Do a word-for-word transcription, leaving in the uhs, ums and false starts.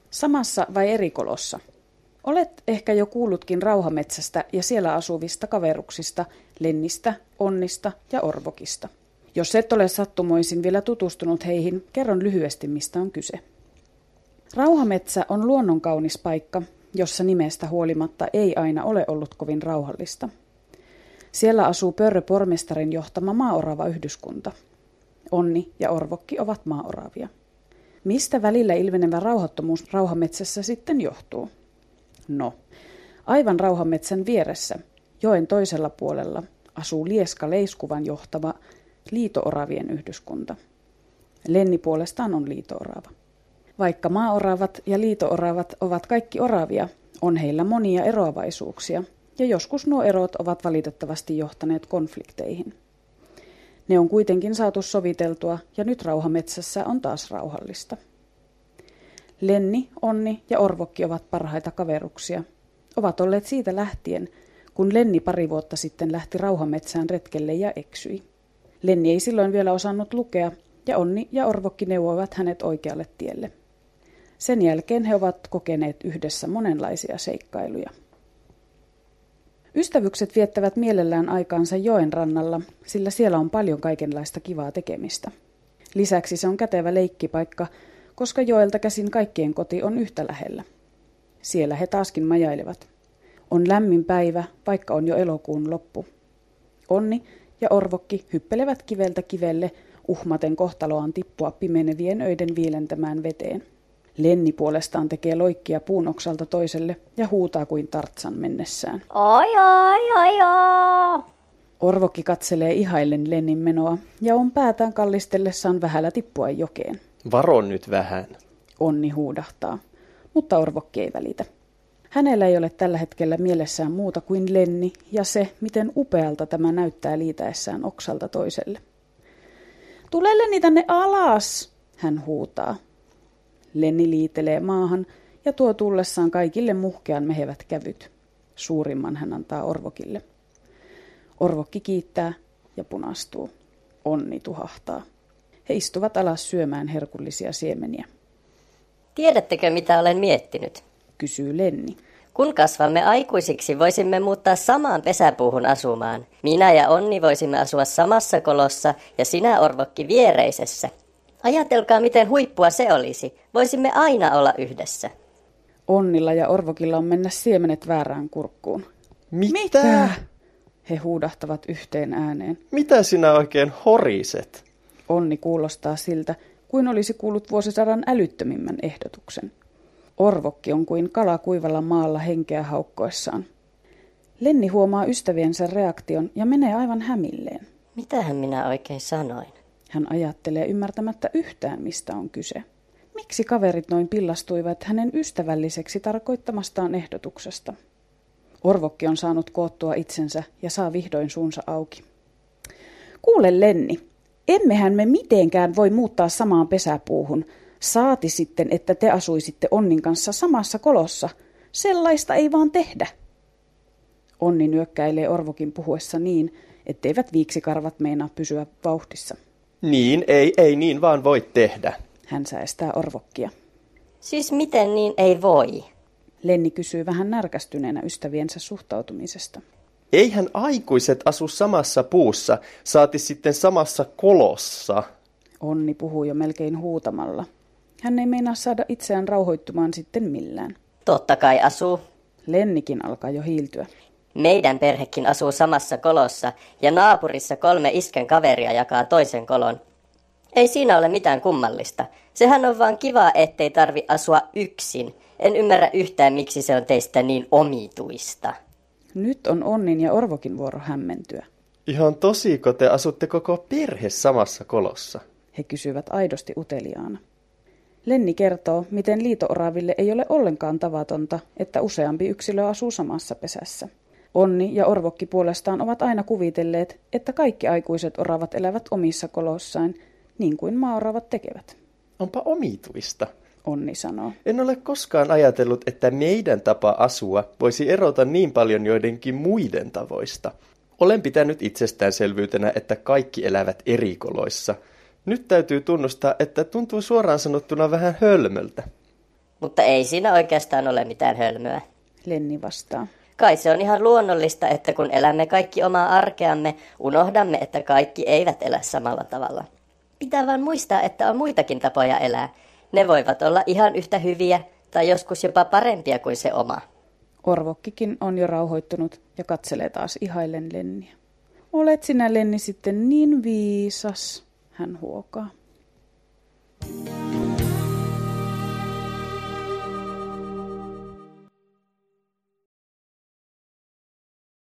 Samassa vai eri kolossa? Olet ehkä jo kuullutkin Rauhametsästä ja siellä asuvista kaveruksista, Lennistä, Onnista ja Orvokista. Jos et ole sattumoisin vielä tutustunut heihin, kerron lyhyesti, mistä on kyse. Rauhametsä on luonnonkaunis paikka, jossa nimestä huolimatta ei aina ole ollut kovin rauhallista. Siellä asuu Pörrö-pormestarin johtama maaorava-yhdyskunta. Onni ja Orvokki ovat maaoravia. Mistä välillä ilmenevä rauhattomuus Rauhametsässä sitten johtuu? No, aivan Rauhametsän vieressä, joen toisella puolella, asuu Lieska-Leiskuvan johtava liito-oravien yhdyskunta. Lenni puolestaan on liito-orava. Vaikka maaoravat ja liito-oravat ovat kaikki oravia, on heillä monia eroavaisuuksia, ja joskus nuo erot ovat valitettavasti johtaneet konflikteihin. Ne on kuitenkin saatu soviteltua, ja nyt Rauhametsässä on taas rauhallista. Lenni, Onni ja Orvokki ovat parhaita kaveruksia. Ovat olleet siitä lähtien, kun Lenni pari vuotta sitten lähti Rauhametsään retkelle ja eksyi. Lenni ei silloin vielä osannut lukea, ja Onni ja Orvokki neuvoivat hänet oikealle tielle. Sen jälkeen he ovat kokeneet yhdessä monenlaisia seikkailuja. Ystävykset viettävät mielellään aikaansa joen rannalla, sillä siellä on paljon kaikenlaista kivaa tekemistä. Lisäksi se on kätevä leikkipaikka, koska joelta käsin kaikkien koti on yhtä lähellä. Siellä he taaskin majailevat. On lämmin päivä, vaikka on jo elokuun loppu. Onni ja Orvokki hyppelevät kiveltä kivelle, uhmaten kohtaloaan tippua pimenevien öiden viilentämään veteen. Lenni puolestaan tekee loikkia puun oksalta toiselle ja huutaa kuin Tartsan mennessään. Oi, oi, oi, oi. Orvokki katselee ihaillen Lennin menoa ja on päätään kallistellessaan vähällä tippua jokeen. Varo nyt vähän. Onni huudahtaa, mutta Orvokki ei välitä. Hänellä ei ole tällä hetkellä mielessään muuta kuin Lenni ja se, miten upealta tämä näyttää liitäessään oksalta toiselle. Tule Lenni tänne alas, hän huutaa. Lenni liitelee maahan ja tuo tullessaan kaikille muhkean mehevät kävyt. Suurimman hän antaa Orvokille. Orvokki kiittää ja punastuu. Onni tuhahtaa. He istuvat alas syömään herkullisia siemeniä. Tiedättekö, mitä olen miettinyt? Kysyy Lenni. Kun kasvamme aikuisiksi, voisimme muuttaa samaan pesäpuuhun asumaan. Minä ja Onni voisimme asua samassa kolossa ja sinä, Orvokki, viereisessä. Ajatelkaa, miten huippua se olisi. Voisimme aina olla yhdessä. Onnilla ja Orvokilla on mennä siemenet väärään kurkkuun. Mitä? Mitä? He huudahtavat yhteen ääneen. Mitä sinä oikein horiset? Onni kuulostaa siltä, kuin olisi kuullut vuosisadan älyttömimmän ehdotuksen. Orvokki on kuin kala kuivalla maalla henkeä haukkoessaan. Lenni huomaa ystäviensä reaktion ja menee aivan hämilleen. Mitähän minä oikein sanoin? Hän ajattelee ymmärtämättä yhtään, mistä on kyse. Miksi kaverit noin pillastuivat hänen ystävälliseksi tarkoittamastaan ehdotuksesta? Orvokki on saanut koottua itsensä ja saa vihdoin suunsa auki. Kuule Lenni, emmehän me mitenkään voi muuttaa samaan pesäpuuhun. Saati sitten, että te asuisitte Onnin kanssa samassa kolossa. Sellaista ei vaan tehdä. Onni nyökkäilee Orvokin puhuessa niin, etteivät viiksikarvat meinaa pysyä vauhdissa. Niin, ei, ei niin vaan voi tehdä. Hän säestää Orvokkia. Siis miten niin ei voi? Lenni kysyy vähän närkästyneenä ystäviensä suhtautumisesta. Eihän aikuiset asu samassa puussa, saati sitten samassa kolossa. Onni puhuu jo melkein huutamalla. Hän ei meinaa saada itseään rauhoittumaan sitten millään. Totta kai asuu. Lennikin alkaa jo hiiltyä. Meidän perhekin asuu samassa kolossa ja naapurissa kolme iskän kaveria jakaa toisen kolon. Ei siinä ole mitään kummallista. Sehän on vaan kiva, ettei tarvi asua yksin. En ymmärrä yhtään, miksi se on teistä niin omituista. Nyt on Onnin ja Orvokin vuoro hämmentyä. Ihan tosiko te asutte koko perhe samassa kolossa? He kysyvät aidosti uteliaana. Lenni kertoo, miten liito-oraville ei ole ollenkaan tavatonta, että useampi yksilö asuu samassa pesässä. Onni ja Orvokki puolestaan ovat aina kuvitelleet, että kaikki aikuiset oravat elävät omissa koloissaan, niin kuin maaoravat tekevät. Onpa omituista. Onni sanoo. En ole koskaan ajatellut, että meidän tapa asua voisi erota niin paljon joidenkin muiden tavoista. Olen pitänyt itsestäänselvyytenä, että kaikki elävät eri koloissa. Nyt täytyy tunnustaa, että tuntuu suoraan sanottuna vähän hölmöltä. Mutta ei siinä oikeastaan ole mitään hölmöä. Lenni vastaa. Kai se on ihan luonnollista, että kun elämme kaikki omaa arkeamme, unohdamme, että kaikki eivät elä samalla tavalla. Pitää vaan muistaa, että on muitakin tapoja elää. Ne voivat olla ihan yhtä hyviä tai joskus jopa parempia kuin se oma. Orvokkikin on jo rauhoittunut ja katselee taas ihaillen Lenniä. Olet sinä, Lenni, sitten niin viisas, hän huokaa.